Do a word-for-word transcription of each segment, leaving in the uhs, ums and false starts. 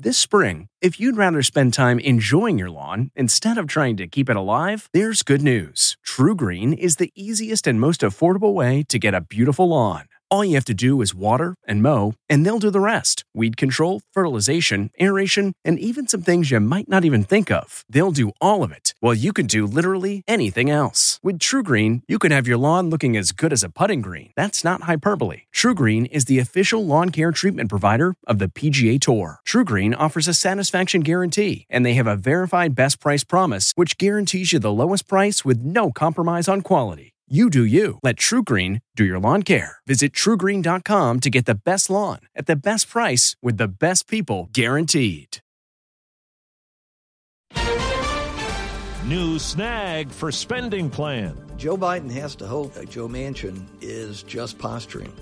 This spring, if you'd rather spend time enjoying your lawn instead of trying to keep it alive, there's good news. TruGreen is the easiest and most affordable way to get a beautiful lawn. All you have to do is water and mow, and they'll do the rest. Weed control, fertilization, aeration, and even some things you might not even think of. They'll do all of it, while you can do literally anything else. With TruGreen, you can have your lawn looking as good as a putting green. That's not hyperbole. TruGreen is the official lawn care treatment provider of the P G A Tour. TruGreen offers a satisfaction guarantee, and they have a verified best price promise, which guarantees you the lowest price with no compromise on quality. You do you. Let TruGreen do your lawn care. Visit True Green dot com to get the best lawn at the best price with the best people guaranteed. New snag for spending plan. Joe Biden has to hope that Joe Manchin is just posturing.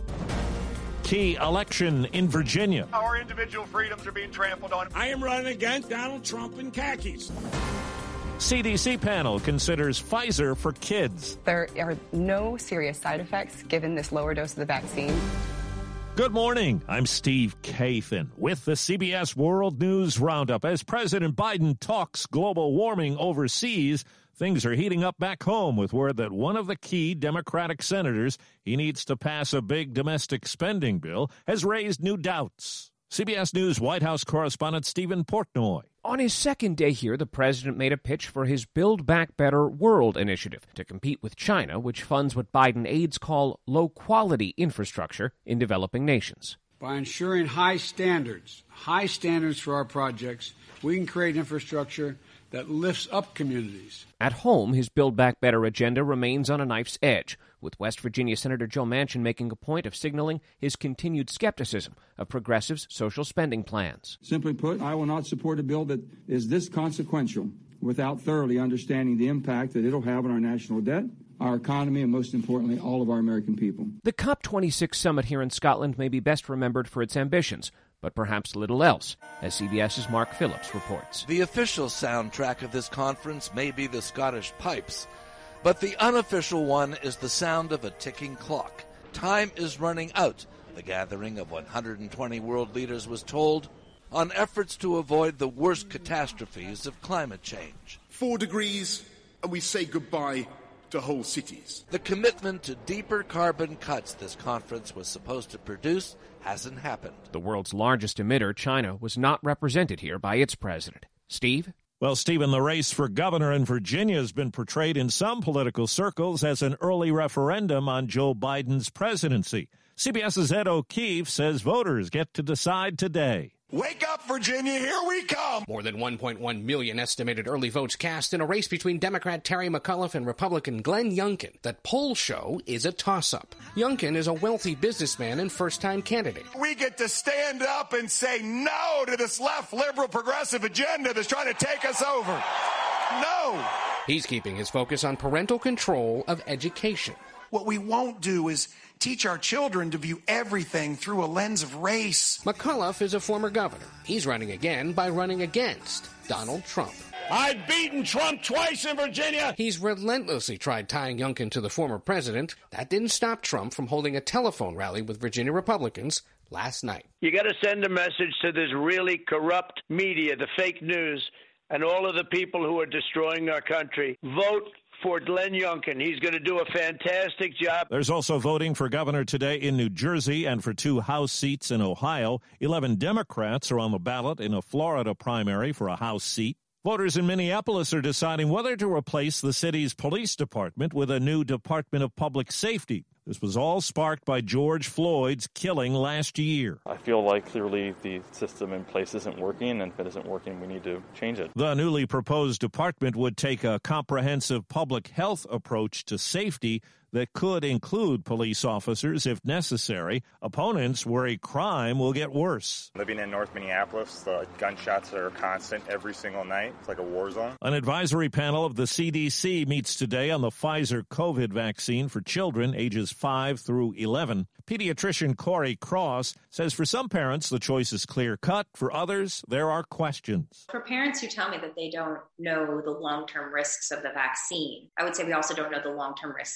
Key election in Virginia. Our individual freedoms are being trampled on. I am running against Donald Trump in khakis. C D C panel considers Pfizer for kids. There are no serious side effects given this lower dose of the vaccine. Good morning. I'm Steve Kathan with the C B S World News Roundup. As President Biden talks global warming overseas, things are heating up back home with word that one of the key Democratic senators he needs to pass a big domestic spending bill has raised new doubts. C B S News White House correspondent Stephen Portnoy. On his second day here, the president made a pitch for his Build Back Better World initiative to compete with China, which funds what Biden aides call low-quality infrastructure in developing nations. By ensuring high standards, high standards for our projects, we can create infrastructure that lifts up communities. At home, his Build Back Better agenda remains on a knife's edge, with West Virginia Senator Joe Manchin making a point of signaling his continued skepticism of progressives' social spending plans. Simply put, I will not support a bill that is this consequential without thoroughly understanding the impact that it'll have on our national debt, our economy, and most importantly, all of our American people. The COP twenty-six summit here in Scotland may be best remembered for its ambitions, but perhaps little else, as CBS's Mark Phillips reports. The official soundtrack of this conference may be the Scottish pipes, but the unofficial one is the sound of a ticking clock. Time is running out, the gathering of one hundred twenty world leaders was told, on efforts to avoid the worst catastrophes of climate change. Four degrees, and we say goodbye to whole cities. The commitment to deeper carbon cuts this conference was supposed to produce hasn't happened. The world's largest emitter, China, was not represented here by its president. Steve? Well, Stephen, the race for governor in Virginia has been portrayed in some political circles as an early referendum on Joe Biden's presidency. CBS's Ed O'Keefe says voters get to decide today. Wake up, Virginia, here we come! More than one point one million estimated early votes cast in a race between Democrat Terry McAuliffe and Republican Glenn Youngkin that polls show is a toss-up. Youngkin is a wealthy businessman and first-time candidate. We get to stand up and say no to this left liberal progressive agenda that's trying to take us over. No! He's keeping his focus on parental control of education. What we won't do is teach our children to view everything through a lens of race. McAuliffe is a former governor. He's running again by running against Donald Trump. I've beaten Trump twice in Virginia. He's relentlessly tried tying Youngkin to the former president. That didn't stop Trump from holding a telephone rally with Virginia Republicans last night. You got to send a message to this really corrupt media, the fake news, and all of the people who are destroying our country. Vote for Glenn Youngkin. He's going to do a fantastic job. There's also voting for governor today in New Jersey and for two House seats in Ohio. Eleven Democrats are on the ballot in a Florida primary for a House seat. Voters in Minneapolis are deciding whether to replace the city's police department with a new Department of Public Safety. This was all sparked by George Floyd's killing last year. I feel like clearly the system in place isn't working, and if it isn't working, we need to change it. The newly proposed department would take a comprehensive public health approach to safety that could include police officers if necessary. Opponents worry crime will get worse. Living in North Minneapolis, the gunshots are constant every single night. It's like a war zone. An advisory panel of the C D C meets today on the Pfizer COVID vaccine for children ages five through eleven. Pediatrician Corey Cross says for some parents, the choice is clear-cut. For others, there are questions. For parents who tell me that they don't know the long-term risks of the vaccine, I would say we also don't know the long-term risks of COVID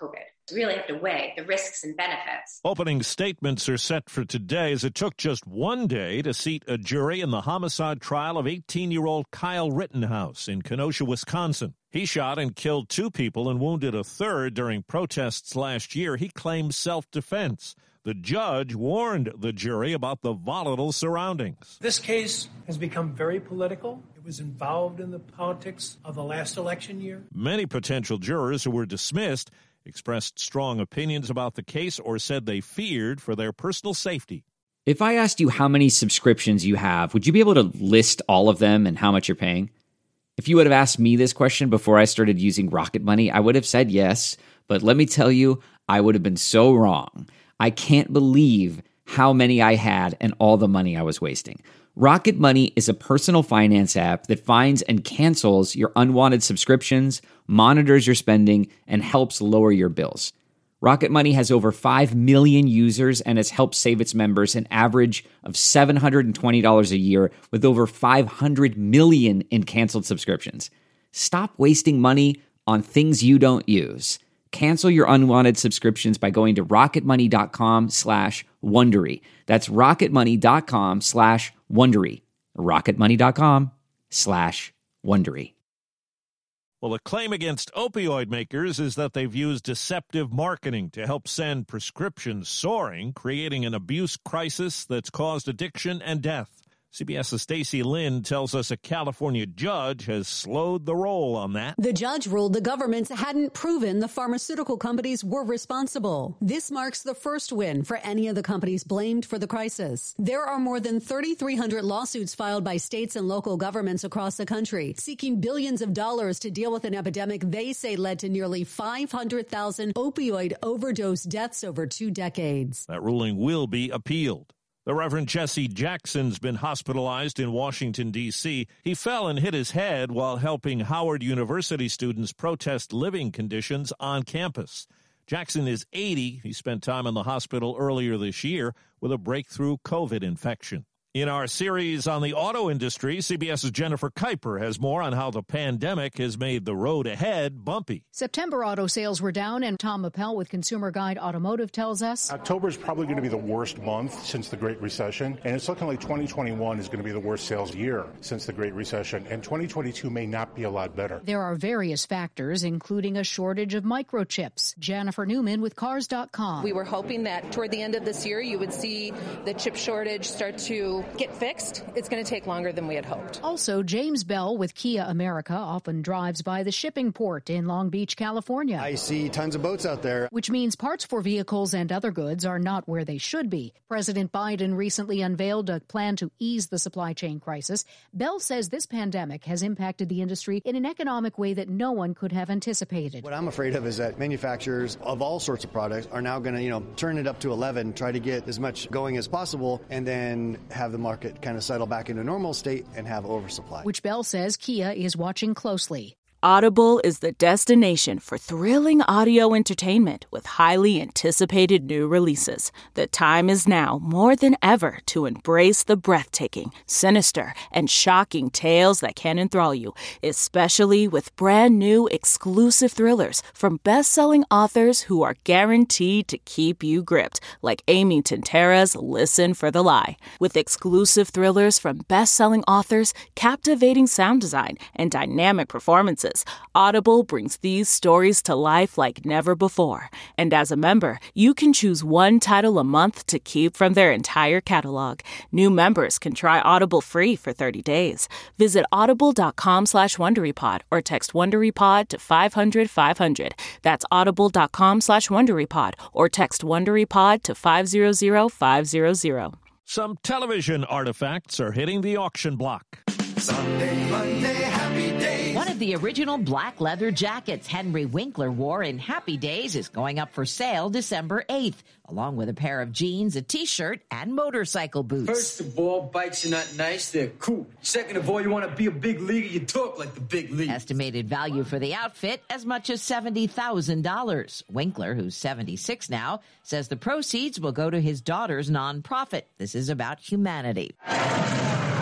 COVID. You really have to weigh the risks and benefits. Opening statements are set for today as it took just one day to seat a jury in the homicide trial of eighteen-year-old Kyle Rittenhouse in Kenosha, Wisconsin. He shot and killed two people and wounded a third during protests last year. He claimed self-defense. The judge warned the jury about the volatile surroundings. This case has become very political. It was involved in the politics of the last election year. Many potential jurors who were dismissed expressed strong opinions about the case or said they feared for their personal safety. If I asked you how many subscriptions you have, would you be able to list all of them and how much you're paying? If you would have asked me this question before I started using Rocket Money, I would have said yes. But let me tell you, I would have been so wrong. I can't believe how many I had and all the money I was wasting. Rocket Money is a personal finance app that finds and cancels your unwanted subscriptions, monitors your spending, and helps lower your bills. Rocket Money has over five million users and has helped save its members an average of seven hundred twenty dollars a year with over five hundred million in canceled subscriptions. Stop wasting money on things you don't use. Cancel your unwanted subscriptions by going to rocketmoney.com slash Wondery. That's rocketmoney.com slash Wondery. rocketmoney.com slash Wondery. Well, the claim against opioid makers is that they've used deceptive marketing to help send prescriptions soaring, creating an abuse crisis that's caused addiction and death. CBS's Stacey Lynn tells us a California judge has slowed the roll on that. The judge ruled the governments hadn't proven the pharmaceutical companies were responsible. This marks the first win for any of the companies blamed for the crisis. There are more than thirty-three hundred lawsuits filed by states and local governments across the country, seeking billions of dollars to deal with an epidemic they say led to nearly five hundred thousand opioid overdose deaths over two decades. That ruling will be appealed. The Reverend Jesse Jackson's been hospitalized in Washington, D C He fell and hit his head while helping Howard University students protest living conditions on campus. Jackson is eighty. He spent time in the hospital earlier this year with a breakthrough COVID infection. In our series on the auto industry, CBS's Jennifer Kuiper has more on how the pandemic has made the road ahead bumpy. September auto sales were down, and Tom Appel with Consumer Guide Automotive tells us October is probably going to be the worst month since the Great Recession, and it's looking like twenty twenty-one is going to be the worst sales year since the Great Recession, and twenty twenty-two may not be a lot better. There are various factors, including a shortage of microchips. Jennifer Newman with Cars dot com. We were hoping that toward the end of this year you would see the chip shortage start to get fixed. It's going to take longer than we had hoped. Also, James Bell with Kia America often drives by the shipping port in Long Beach, California. I see tons of boats out there. Which means parts for vehicles and other goods are not where they should be. President Biden recently unveiled a plan to ease the supply chain crisis. Bell says this pandemic has impacted the industry in an economic way that no one could have anticipated. What I'm afraid of is that manufacturers of all sorts of products are now going to, you know, turn it up to eleven, try to get as much going as possible, and then have the market kind of settle back into normal state and have oversupply. Which Bell says Kia is watching closely. Audible is the destination for thrilling audio entertainment with highly anticipated new releases. The time is now more than ever to embrace the breathtaking, sinister, and shocking tales that can enthrall you, especially with brand new exclusive thrillers from best-selling authors who are guaranteed to keep you gripped, like Amy Tintera's Listen for the Lie. With exclusive thrillers from best-selling authors, captivating sound design, and dynamic performances, Audible brings these stories to life like never before. And as a member, you can choose one title a month to keep from their entire catalog. New members can try Audible free for thirty days. Visit audible.com slash WonderyPod or text WonderyPod to five hundred five hundred. That's audible.com slash WonderyPod or text WonderyPod to five hundred five hundred. Some television artifacts are hitting the auction block. Sunday, Monday, happy days. One of the original black leather jackets Henry Winkler wore in Happy Days is going up for sale December eighth, along with a pair of jeans, a T-shirt, and motorcycle boots. First of all, bikes are not nice, they're cool. Second of all, you want to be a big leaguer, you talk like the big league. Estimated value for the outfit as much as seventy thousand dollars. Winkler, who's seventy-six now, says the proceeds will go to his daughter's nonprofit. This is about humanity.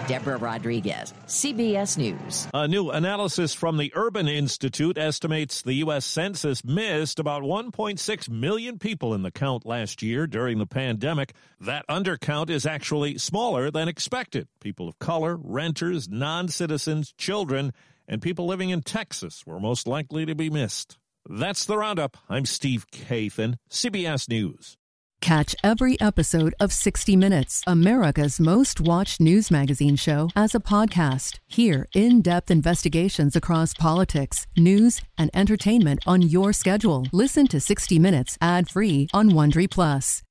Deborah Rodriguez, C B S News. A new analysis from the Urban Institute estimates the U S Census missed about one point six million people in the count last year during the pandemic. That undercount is actually smaller than expected. People of color, renters, non-citizens, children, and people living in Texas were most likely to be missed. That's the Roundup. I'm Steve Kathan, C B S News. Catch every episode of sixty minutes, America's most watched news magazine show, as a podcast. Hear in-depth investigations across politics, news, and entertainment on your schedule. Listen to sixty minutes ad-free on Wondery Plus.